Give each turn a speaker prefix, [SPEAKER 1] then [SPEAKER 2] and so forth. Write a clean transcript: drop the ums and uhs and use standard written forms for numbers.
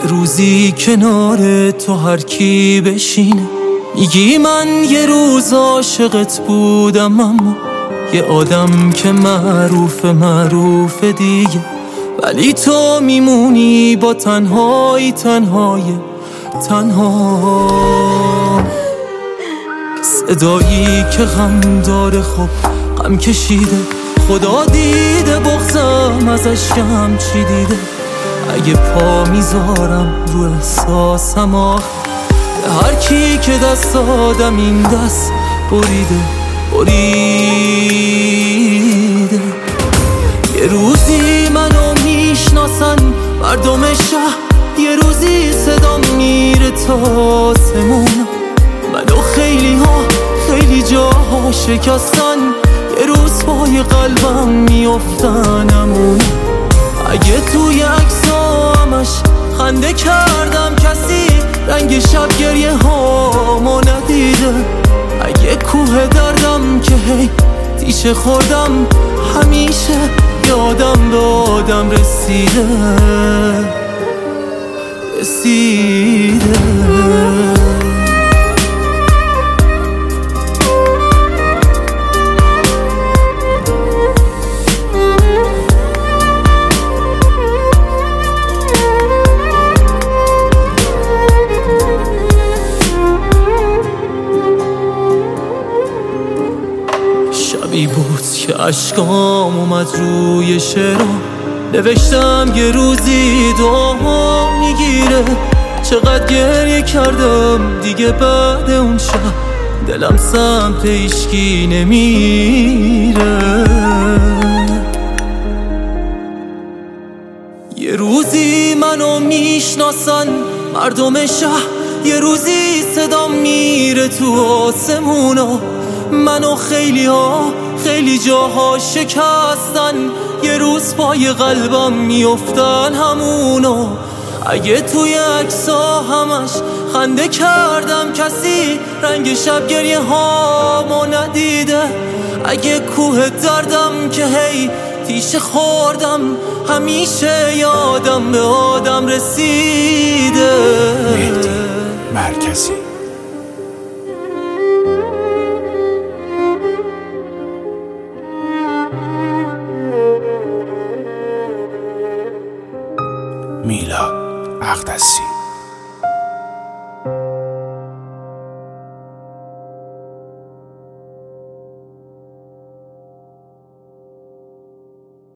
[SPEAKER 1] یه روزی کنار تو هر کی بشینه میگی من یه روز عاشقت بودم، اما یه آدم که معروف دیگه، ولی تو میمونی با تنها صدایی که غم داره، خب غم کشیده، خدا دیده بغضم ازش کم چی دیده. اگه پا میذارم رو احساسم آخ، هر کی که دست آدم این دست بریده. یه روزی منو میشناسن مردم شهر، یه روزی صدام میره تا آسمون، منو خیلی جاها شکستن، یه روز پای قلبم میافتن. اگه توی عکس‌ها همش خنده کردم، کسی رنگ شب گریه هامو ندیده. اگه کوه دردم که هی تیشه خوردم، همیشه یادم به آدم رسیده. شبی بود که اشکام اومد روی شعرها، نوشتم یه روزی دعا میگیره. چقدر گریه کردم دیگه بعد اون شب، دلم سمت هیچکی نمیره. یه روزی منو میشناسن مردم شهر، یه روزی صدام میره تو آسمونا، منو خیلی جاها شکستن، یه روز پای قلبم میافتن همونا. اگه توی عکس‌ها همش خنده کردم، کسی رنگ شب گریه هامو ندیده. اگه کوه دردم که هی تیشه خوردم، همیشه یادم به آدم رسیده.
[SPEAKER 2] مهدی مرکزی. میلاد اقدسی.